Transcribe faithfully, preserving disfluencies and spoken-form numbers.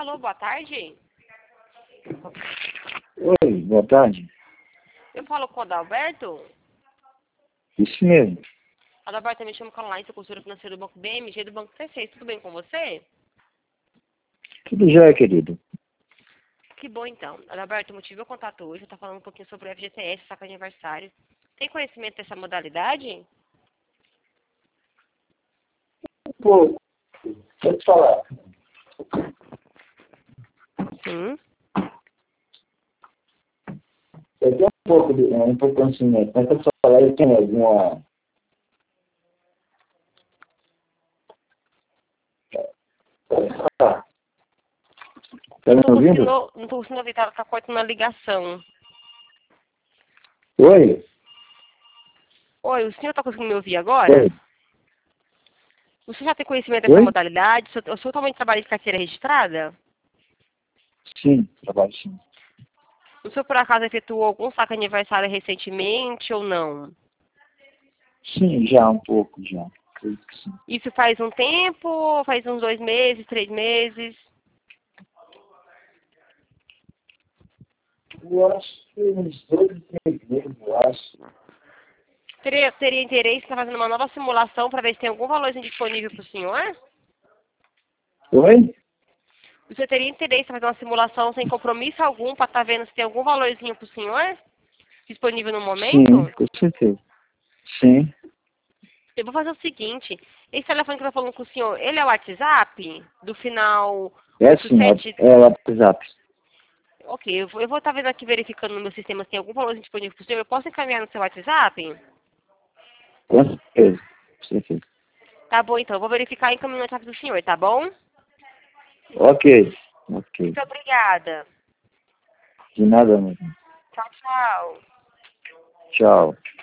Alô, boa tarde. Oi, boa tarde. Eu falo com o Adalberto. Isso mesmo. Adalberto, me chamo Caroline, sou consultora financeira do Banco B M G do Banco C seis. Tudo bem com você? Tudo já, querido. Que bom, então. Adalberto, o motivo do meu contato hoje, eu estou falando um pouquinho sobre o F G T S, saca de aniversário. Tem conhecimento dessa modalidade? Um pouco. Pode falar. Sim. Eu tenho um pouco de um pouco de conhecimento, mas pode falar, eu tenho alguma... Pode falar. Tá me Não estou ouvindo? conseguindo, não estou conseguindo ouvir, tá, tá cortando a ligação. Oi? Oi, o senhor está conseguindo me ouvir agora? Oi? O senhor já tem conhecimento dessa Oi? modalidade? O senhor, o senhor também trabalha de carteira registrada? Sim, trabalho sim. O senhor, por acaso, efetuou algum saque aniversário recentemente ou não? Sim, já um pouco, já. Acredito que sim. Isso faz um tempo? Faz uns dois meses, três meses? Eu acho que uns dois, três meses, eu acho. Teria, teria interesse em estar fazendo uma nova simulação para ver se tem algum valorzinho disponível para o senhor? Oi? O senhor teria interesse em fazer uma simulação sem compromisso algum para estar vendo se tem algum valorzinho para o senhor disponível no Sim, momento? com certeza. Sim. Eu vou fazer o seguinte, esse telefone que eu estou falando com o senhor, ele é o WhatsApp? Do final É oito sim, sete. é o WhatsApp. Ok, eu vou, eu vou estar vendo aqui, verificando no meu sistema se tem algum valorzinho disponível para o senhor. Eu posso encaminhar no seu WhatsApp? Com certeza. Com certeza. Tá bom, então. Eu vou verificar e encaminhar no WhatsApp do senhor, tá bom? Ok. Ok. Muito obrigada. De nada mesmo. Tchau, tchau. Tchau.